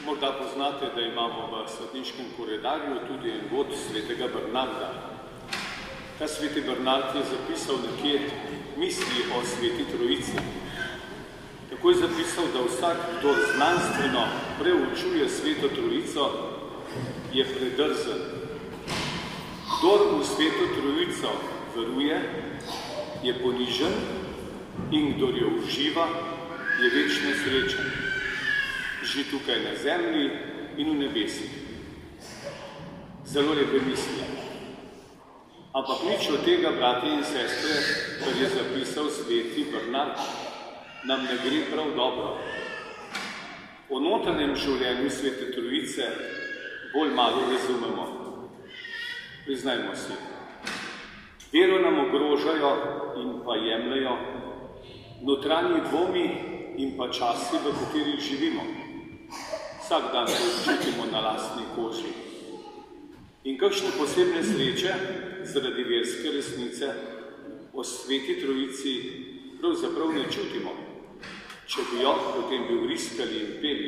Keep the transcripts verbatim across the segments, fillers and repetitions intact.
Morda poznate, da imamo v svetniškem koledarju tudi en vod svetega Bernarda. Ta sveti Bernard je zapisal nekje misli o sveti Trojici. Tako je zapisal, da vsak, kdo znanstveno preučuje sveto Trojico, je predrzen. Kdor v sveto Trojico veruje, je ponižen in kdor jo uživa, je večno srečen. Že tukaj na zemlji in v nebesih. Zelo lepe misli. Ampak nič od tega, brati in sestre, kar je zapisal sveti Bernard, nam ne gre prav dobro. O notranjem življenju svete Trojice bolj malo razumemo. Priznajmo si. Vero nam ogrožajo in pa jemljajo notranji dvomi in pa časi, v katerih živimo. Vsak dan se občutimo na lastni koži. In kakšne posebne sreče zaradi verske resnice o sveti Trojici pravzaprav ne čutimo, če bi jo potem bi vriskali in peli.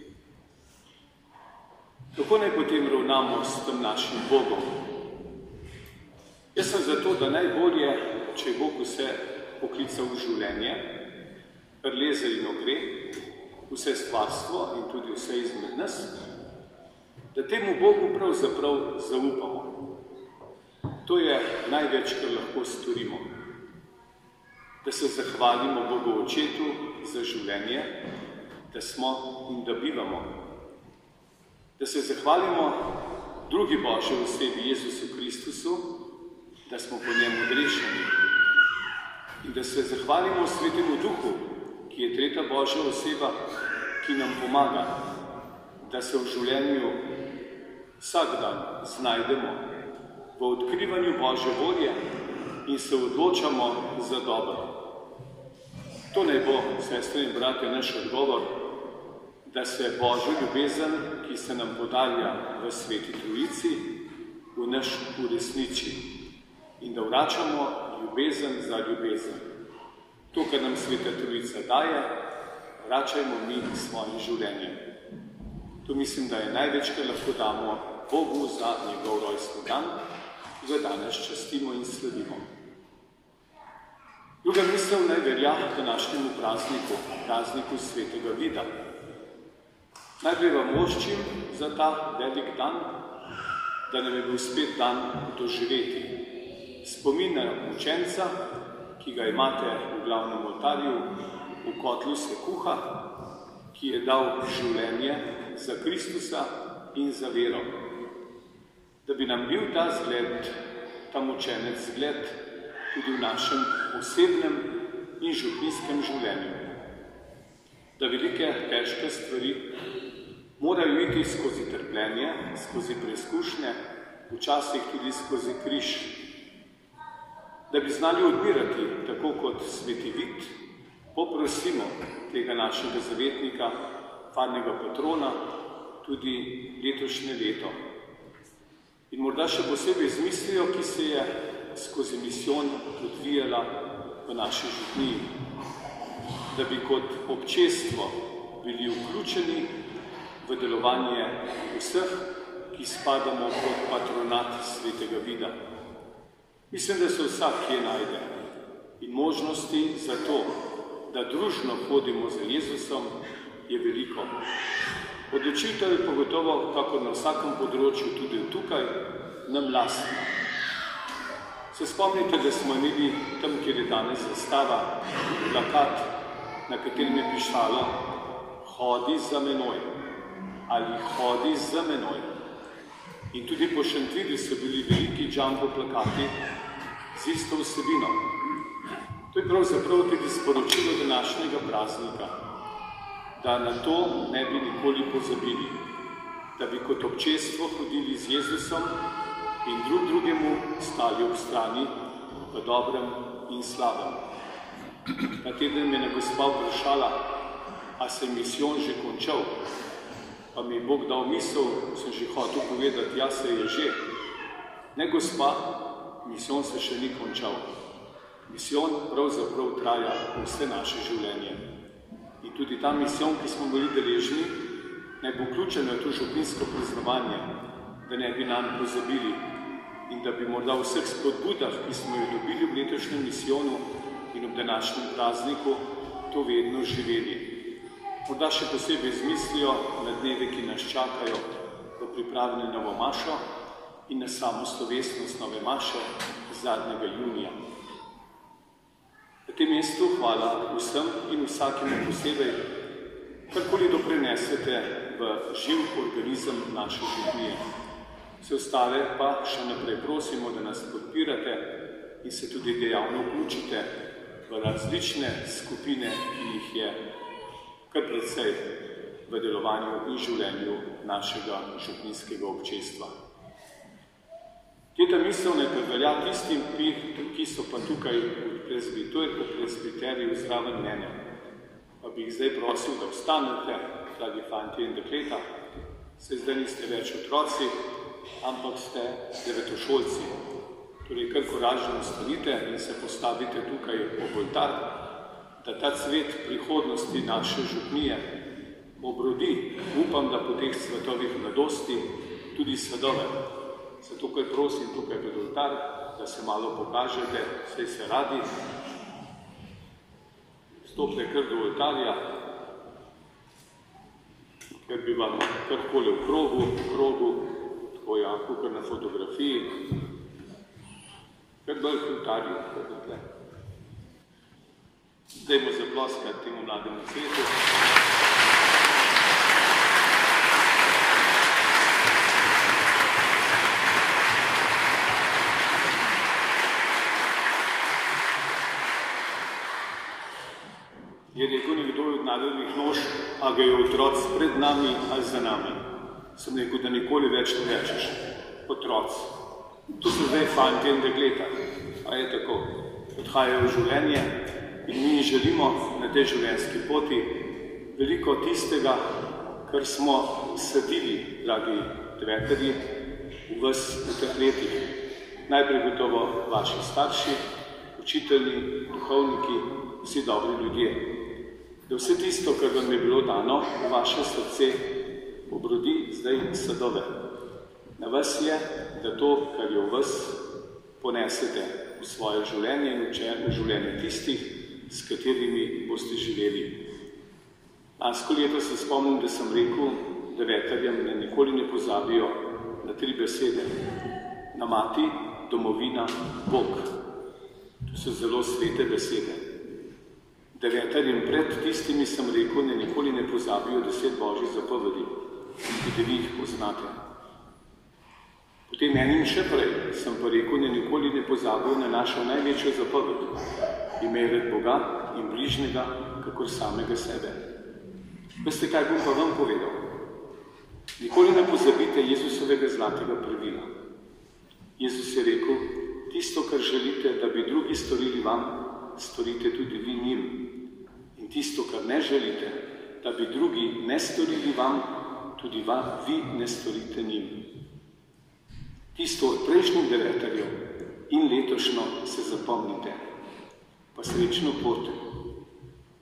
Kako naj potem ravnamo s tem našim Bogom? Jaz sem zato, da najbolje, če je Bog vse poklical v življenje, preleze in ogre, vse stvarstvo in tudi vse izmed nas, da temu Bogu pravzaprav zaupamo. To je največ, kar lahko storimo. Da se zahvalimo Bogu Očetu za življenje, da smo in da bivamo. Da se zahvalimo drugi Božji osebi Jezusu Kristusu, da smo po njemu odrešeni. In da se zahvalimo Svetemu Duhu, ki je tretja Božja oseba, ki nam pomaga, da se v življenju vsak dan znajdemo v odkrivanju Božje volje in se odločamo za dobro. To naj bo, sestre in bratje, naš odgovor, da se Božjo ljubezen, ki se nam podarja v sveti Trojici, v naš uresniči in da vračamo ljubezen za ljubezen. To, kar nam sveta Trojica daje, vračajmo mi svojim življenjem. To mislim, da je največ, kar lahko damo Bogu za njegov rojstni dan, ki ga danes častimo in slavimo. Druga misel naj velja današnjemu prazniku, prazniku svetega Vida. Najprej vam moščim za ta velik dan, da nam je bil spet dan doživeti. Spomina učenca, ki ga imate v glavnem oltarju, v kotlu se kuha, ki je dal življenje za Kristusa in za vero. Da bi nam bil ta zgled, ta mučenec zgled, tudi v našem osebnem in župnijskem življenju. Da velike, težke stvari morajo iti skozi trpljenje, skozi preizkušnje, včasih tudi skozi križ. Da bi znali odbirati, tako kot sveti Vid, poprosimo tega našega zavetnika, farnega patrona, tudi letošnje leto. In morda še posebej z mislijo, ki se je skozi misijon odvijala v naši župniji. Da bi kot občestvo bili vključeni v delovanje vseh, ki spadamo pod patronat svetega Vida. Mislim, da se vsak kje najde in možnosti za to, da družno hodimo za Jezusom, je veliko. Odločitev je pogotovo, kako na vsakem področju, tudi tukaj, nam lastna. Se spomnite, da smo imeli tam, kjer je danes zastava, plakat, na katerem je pišalo "Hodi za menoj" ali "Hodi za menoj". In tudi po Šentvidi so bili veliki jumbo plakati z isto vsebino. To je pravzaprav tudi sporočilo današnjega praznika, da na to ne bi nikoli pozabili, da bi kot občestvo hodili z Jezusom in drug drugemu stali ob strani v dobrem in slabem. Na teden me je gospa vprašala, a se je misijon že končal. Pa mi je Bog dal misel, sem že hotel povedati, ja, se je že. Ne, gospa, misijon se še ni končal. Misijon pravzaprav traja vse naše življenje. In tudi ta misijon, ki smo bili deležni, naj bo vključeno v to župninsko praznovanje, da ne bi nam pozabili in da bi morda v vseh spodbudah, ki smo jih dobili v letošnjem misijonu in ob današnjem prazniku, to vedno živeli. Morda še posebej izmislijo na dneve, ki nas čakajo v pripravi na novo mašo in na samo slovesnost nove maše zadnjega junija. Na tem mestu hvala vsem in vsakemu posebej, karkoli doprinesete v živ organizem naše župnije. Vse ostale pa še naprej prosimo, da nas podpirate in se tudi dejavno vključite v različne skupine, ki jih je kar precej v delovanju in življenju našega župninskega občestva. Teta misel naj velja tistim, ki so pa tukaj v presbiteriju zraven mene. Pa bi jih zdaj prosil, da vstanete, dragi fantje in dekleta, se zdaj niste več otroci, ampak ste devetošolci. Torej, kar koražno stanite in se postavite tukaj ob oltar, da ta cvet prihodnosti naše župnije obrodi, upam, da po teh cvetovih mladosti, tudi svedove. Zato, kar prosim tukaj pred oltar, da se malo pokažete, saj se radi. Stopite kar do oltarja, ker bi vam karkoli v krogu, v krogu, tako ja, kukor na fotografiji, kar bolj k oltarju, kar tukaj. Dajmo zaploskati temu mlademu cvetu. Je rekel nekdo od narodnih nož, a ga je otroc pred nami ali za nami. Sem rekel, da nikoli več ne rečeš. Otroc. To so zdaj fantje in dekleta. A je tako. Odhajajo v življenje in mi želimo na tej življenjski poti veliko tistega, kar smo sadili, dragi deveterji, v vas v teh letih. Najprej gotovo vaši starši, učitelji, duhovniki, vsi dobri ljudje. Da vse tisto, kar vam je bilo dano, v vaše srce obrodi zdaj sadove. Na vas je, da to, kar je v vas, ponesete v svoje življenje in v življenje tistih, s katerimi boste živeli. Lansko leto se spomnim, da sem rekel deveterjem, da nikoli ne pozabijo na tri besede. Na mati, domovina, Bog. To so zelo svete besede. Deveterjem pred tistimi sem rekel, da nikoli ne pozabijo deset božjih zapovedi, ki da vi jih poznate. Potem enim še prej sem pa rekel, da nikoli ne pozabijo na našo največjo zapoved, imeti Boga in bližnjega, kakor samega sebe. Veste, kaj bom pa vam povedal? Nikoli ne pozabite Jezusovega zlatega pravila. Jezus je rekel, tisto, kar želite, da bi drugi storili vam, storite tudi vi njim. In tisto, kar ne želite, da bi drugi ne storili vam, tudi vam, vi ne storite njim. Tisto od prejšnjih deveterjev in letošnjo se zapomnite. Pa srečno pot